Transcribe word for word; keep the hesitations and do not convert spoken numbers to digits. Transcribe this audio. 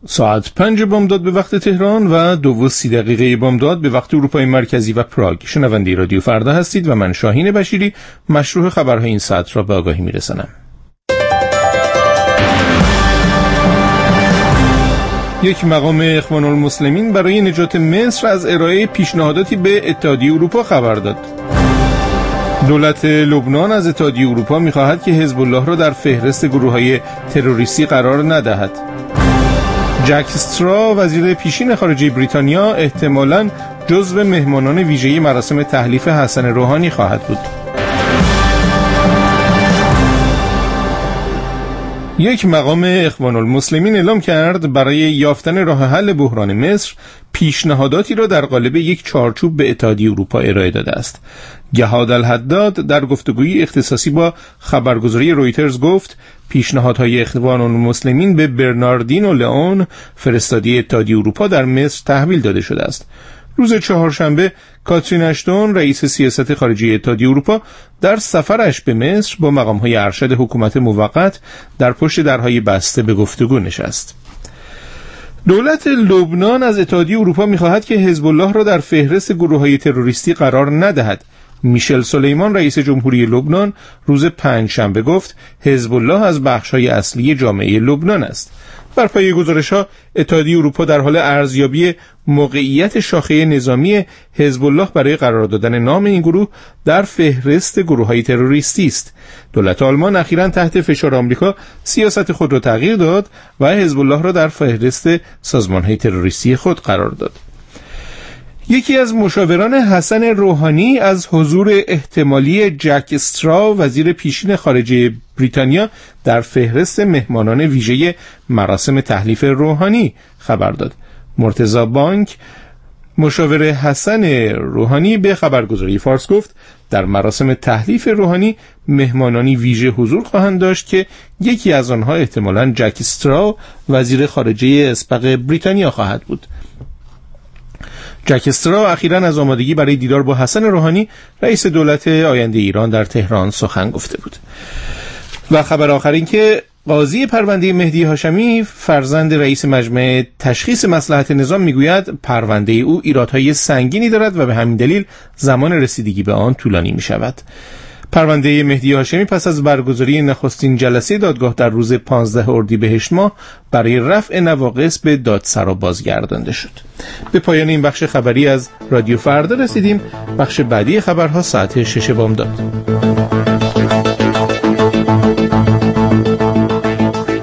ساعت پنج بامداد به وقت تهران و دو و سی دقیقه بامداد به وقت اروپای مرکزی و پراگ. شنونده رادیو فردا هستید و من شاهین بشیری مشروع خبرهای این ساعت را به آگاهی میرسانم. یک مقام اخوان المسلمین برای نجات مصر از ارائه پیشنهاداتی به اتحادیه اروپا خبر داد. دولت لبنان از اتحادیه اروپا می‌خواهد که حزب الله را در فهرست گروه‌های تروریستی قرار ندهد. جک استرا وزیر پیشین خارجه بریتانیا احتمالاً جزو مهمانان ویژه مراسم تحلیف حسن روحانی خواهد بود. یک مقام اخوان المسلمین اعلام کرد برای یافتن راه حل بحران مصر پیشنهاداتی را در قالب یک چارچوب به اتحادیه اروپا ارائه داده است. جهاد الحداد در گفتگوی اختصاصی با خبرگزاری رویترز گفت پیشنهادهای اخوان المسلمین به برناردینو لئون فرستادی اتحادیه اروپا در مصر تحویل داده شده است. روز چهارشنبه کاترین اشتون رئیس سیاست خارجی اتحادیه اروپا در سفرش به مصر با مقام‌های ارشد حکومت موقت در پشت درهای بسته به گفتگو نشست. دولت لبنان از اتحادیه اروپا می‌خواهد که حزب الله را در فهرست گروه‌های تروریستی قرار ندهد. میشل سلیمان رئیس جمهوری لبنان روز پنجشنبه گفت حزب الله از بخش‌های اصلی جامعه لبنان است. بر پایه گزارش‌ها اتحادیه اروپا در حال ارزیابی موقعیت شاخه نظامی حزب الله برای قرار دادن نام این گروه در فهرست گروه‌های تروریستی است. دولت آلمان اخیراً تحت فشار آمریکا سیاست خود را تغییر داد و حزب الله را در فهرست سازمان‌های تروریستی خود قرار داد. یکی از مشاوران حسن روحانی از حضور احتمالی جک استرا وزیر پیشین خارجه بریتانیا در فهرست مهمانان ویژه مراسم تحلیف روحانی خبر داد. مرتضی بانک مشاور حسن روحانی به خبرگزاری فارس گفت در مراسم تحلیف روحانی مهمانانی ویژه حضور خواهند داشت که یکی از آنها احتمالاً جک استرا وزیر خارجه اسبق بریتانیا خواهد بود. جک استرا اخیراً از آمادگی برای دیدار با حسن روحانی رئیس دولت آینده ایران در تهران سخن گفته بود. و خبر آخر این که قاضی پرونده مهدی هاشمی فرزند رئیس مجمع تشخیص مصلحت نظام میگوید پرونده او ایرادهای سنگینی دارد و به همین دلیل زمان رسیدگی به آن طولانی می شود. پرونده مهدی هاشمی پس از برگزاری نخستین جلسه دادگاه در روز پانزده اردیبهشت ماه برای رفع نواقص به دادسرا بازگردانده شد. به پایان این بخش خبری از رادیو فردا رسیدیم. بخش بعدی خبرها ساعت شش بامداد.